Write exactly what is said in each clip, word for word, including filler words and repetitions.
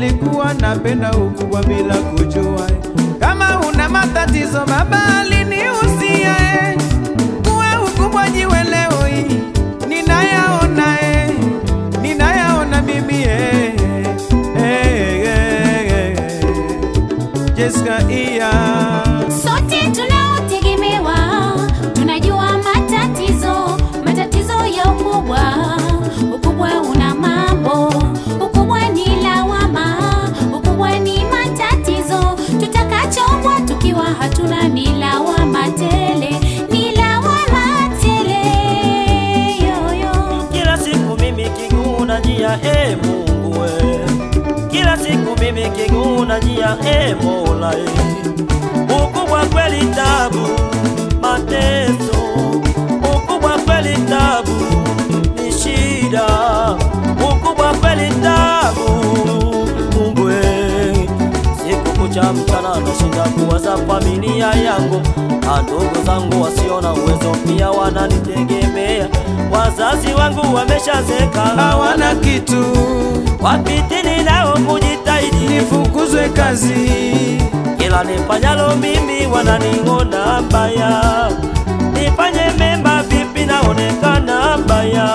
nilikuwa napenda ukubwa bila kujua. Kama una matatizo baba alinihusia, kuwa ukubwa jiwe leo hii ninayaona, eh, ninayaona mimi, eh, eh, eh, eh. Jessica iya sote tunaotegemewa tunajua matatizo, matatizo ya ukubwa. Ukubwa una mambo, ukubwa ni lawama, ukubwa ni matatizo. Tutakachombwa tukiwa hatuna ni lawama tele, ni lawama tele. Yoyo kila siku mimi kiguna njia, e Mungu we. Kila siku mimi kiguna njia, e Mola e. Ukubwa kweli tabu, mateso. Ukubwa kweli tabu, ni shida. Ukubwa kweli tabu, Mungu we. Siku kucha mchana nashinda kuwaza familia yangu, ndugu zangu wasiona uwezo pia wananitegemea. Wazazi wangu wameshazeka, hawana kitu, wapitini nao kujitahidi nifukuzwe kazi. Kila nifanyalo mimi wananiona mbaya, nifanye mema vipi naonekana mbaya.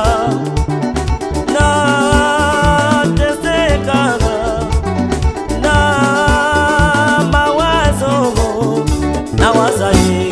Na teseka na mawazo na wazazi.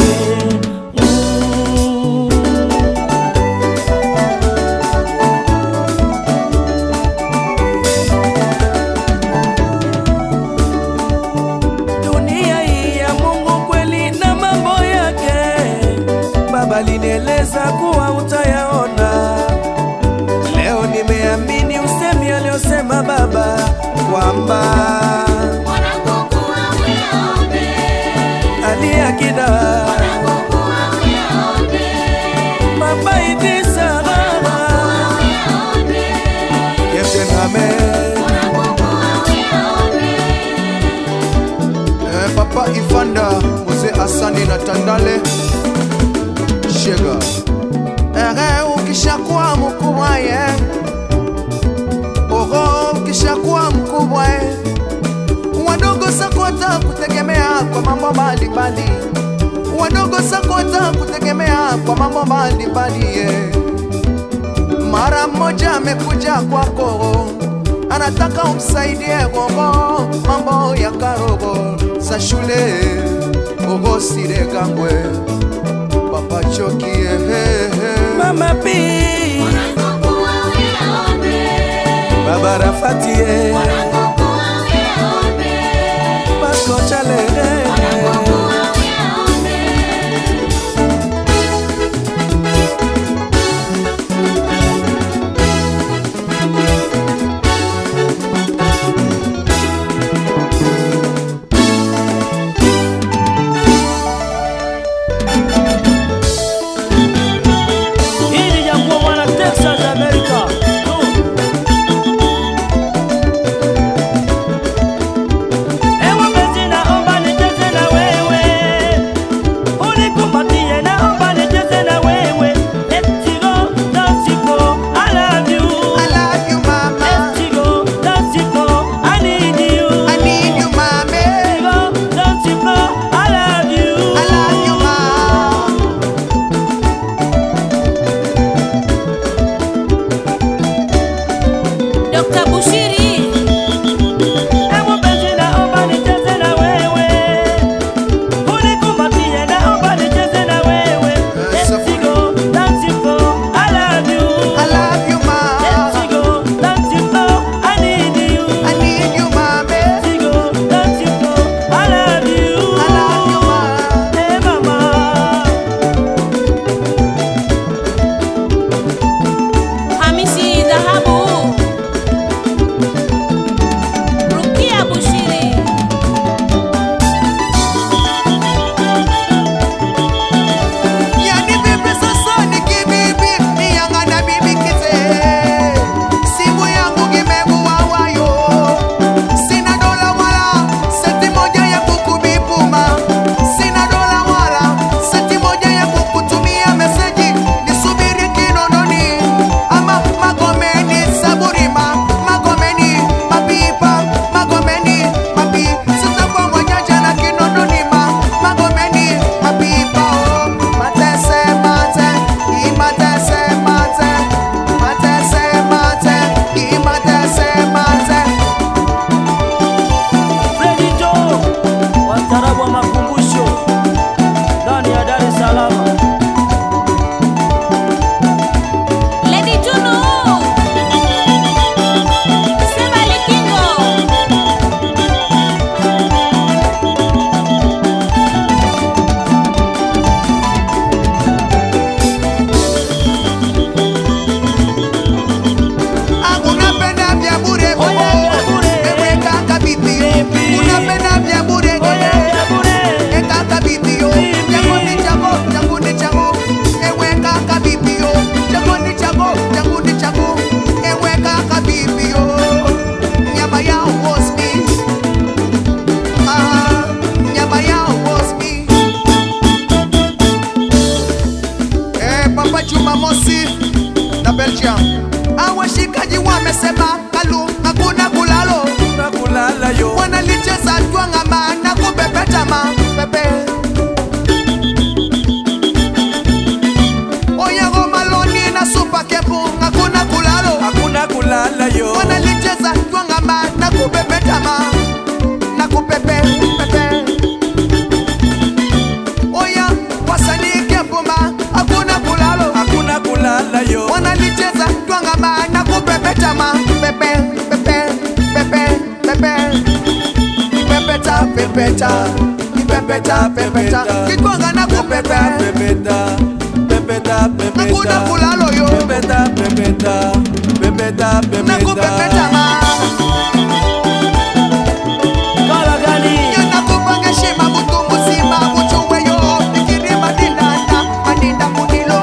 Alinieleza kuwa utayaona. Leo nimeamini usemi aliosema baba, kwamba mwanangu kuwa uyaone, aliakida mwanangu kuwa uyaone, baba hivi sana uyaone, yetename mwanangu kuwa uyaone. Eh, Papa Ifanda, Mzee Asani na Tandale Shega. Eh, ukishakuwa mkubwa ye, oho, ukishakuwa mkubwa ye, wadogo zako watakutegemea kwa mambo mbalimbali, wadogo zako watakutegemea kwa mambo mbalimbali ye. Mara mmoja amekuja kwako, anataka umsaidie gogo mambo ya karogo za shule, oho sire gangwe Papa Choki, eh, mama pi Mwanangu kuwa uyaone, baba Rafati, eh, mwanangu kuwa uyaone, Pasko Chale, mwanangu kuwa uyaone. Hili jambo mwana Texas America. Ewa penzi naomba nicheze na wewe, unikumbatie naomba nicheze na wewe. Let's go, let's go, I love you. I love you mama, Let's go, let's go, I need you. I need you mama, Let's go, let's go, I love you. I love you mama. Doctor Bushiri, Ewa penzi naomba nicheze na wewe, unikumbatie naomba nicheze na wewe. Let's go, let's go, I love you. I love you mama, Let's go, let's go, I need you. I need you mama, Let's go, let's go, I love you. I love you mama. Hey mama, Hamisi Dhahabu, ma nakupepe pepe. Oya wasanii kepoma hakuna kulalo hakuna kulala yo. wanalicheza twanga ma nakupepeta ma pepe pepe pepe pepe pepeta pepeta pepeta pepeta kitwanga nakupepe pepeta pepeta pepeta hakuna kulalo yo pepeta pepeta pepeta pepeta nakupepeta ma Kala gani nakupanga shima mutu muzima muchuwe yo nikiri madinda na madinda kudilo.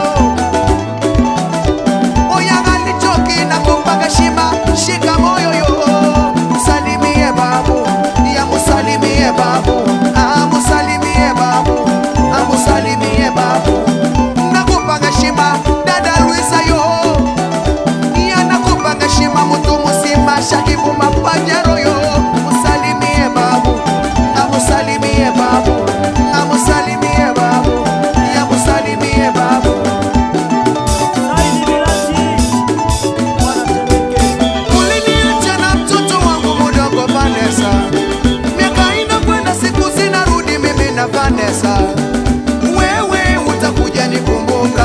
Oya gali choki nakupanga shima shika moyo yo musalimie babu ya musalimie babu ah musalimie babu ah musalimie babu nakupanga shima dada Luisa yo ya nakupanga shima mutu muzima shakibu mapajero yo musalimie babu ah musalimie babu ah musalimie babu ya musalimie babu. Saidi Bilati Wanatemeke Uliniacha na mtoto wangu mdogo Vanessa, miaka inakwenda siku zinarudi, mimi na Vanessa. Wewe utakuja nikumbuka,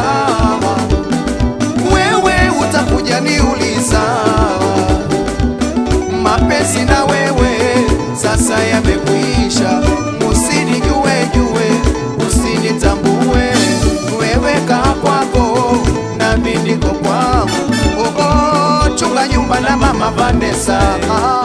wewe utakuja niuliza, mapenzi na wewe sasa yamekwisha, usinijue jue, usinitambue, wewe kaa kwako nami niko kwangu. Oh, oh, chunga nyumba na mama Vanessa. Ah.